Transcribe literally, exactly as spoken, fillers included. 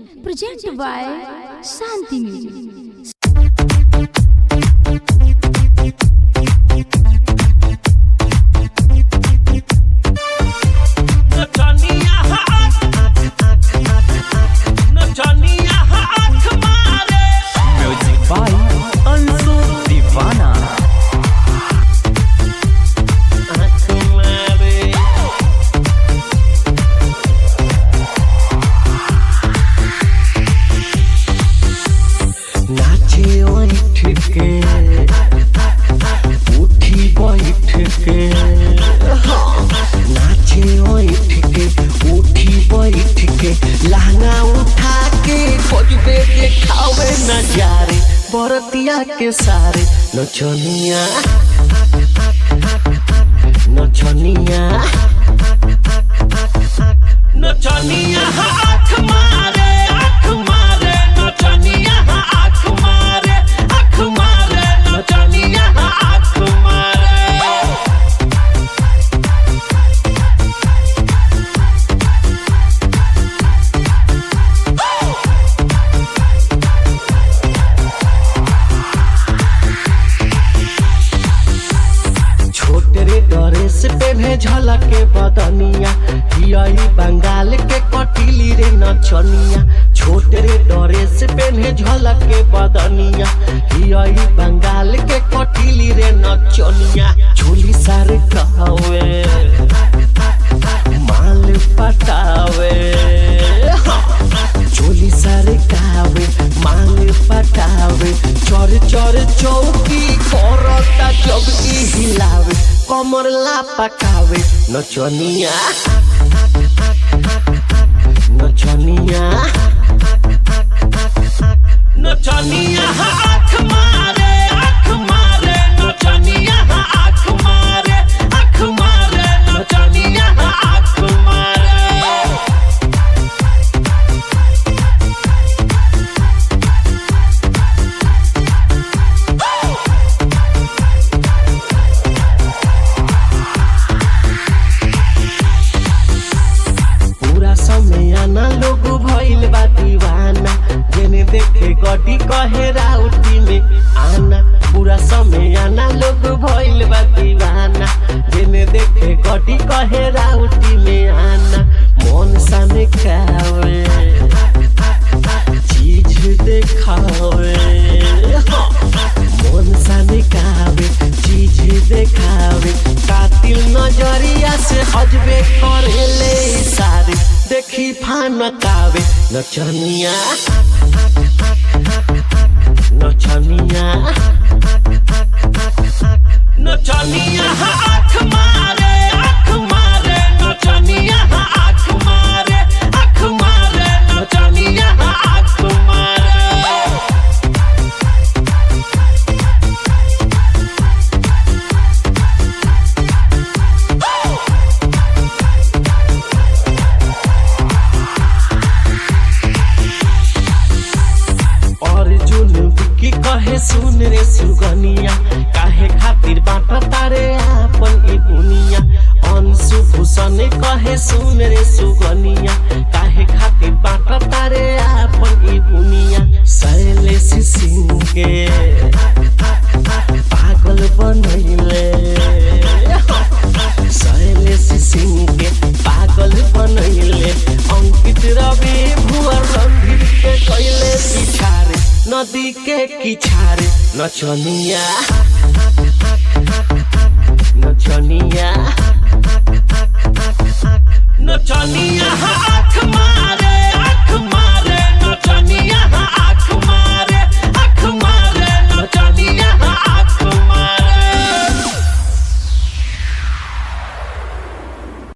presented by Shanti Music. बरतिया के सारे नचनिया नचनिया नचनिया आँख मारे आँख मारे नचनिया आँख मारे आँख मारे नचनिया आँख मारे ड्रेस पेन्हे झलके बदनिया हियाई बंगाल के कटिली रे नचनिया छोटे रे ड्रेस पेन्हे झलके बदनिया हियाई बंगाल के कटिली रे नचनिया झोली सार कहवे माल पटावे झोली सार कहवे माल पटावे चोर चोर चौकी करता जब की हिलावे कमर ला पकावे नचनिया नचनिया नचनिया आँख मारे आँख मारे नचनिया आँख मारे आँख मारे नचनिया आँख मारे लोग भइल बा दीवाना जेने देखे गड्डी कहे राउटी में आना पूरा समय आना लोग भइल बा दीवाना जेने देखे गड्डी कहे राउटी में आना मन साने खावे चीज देखावे मन साने खावे चीज देखावे कातिल नजरिया से हजबे करेले सारे देखी फानतावे नचनिया नचनिया नचनिया आँख मारे आँख मारे नचनिया आँख मारे आँख मारे नचनिया आँख मारे कहे सुन रे सुगनिया काहे खातिर बाट तारे आपन ए दुनिया अंशु भूषण कहे सुन रे सुगनिया काहे खातिर बाट तारे आपन ए दुनिया शैलेश सिंह के पागल बनैले शैलेश सिंह के पागल बनैले अंकित रवि भुवर रणधीर के कैले पिछारे नदी के किछारे नचनिया नचनिया नचनिया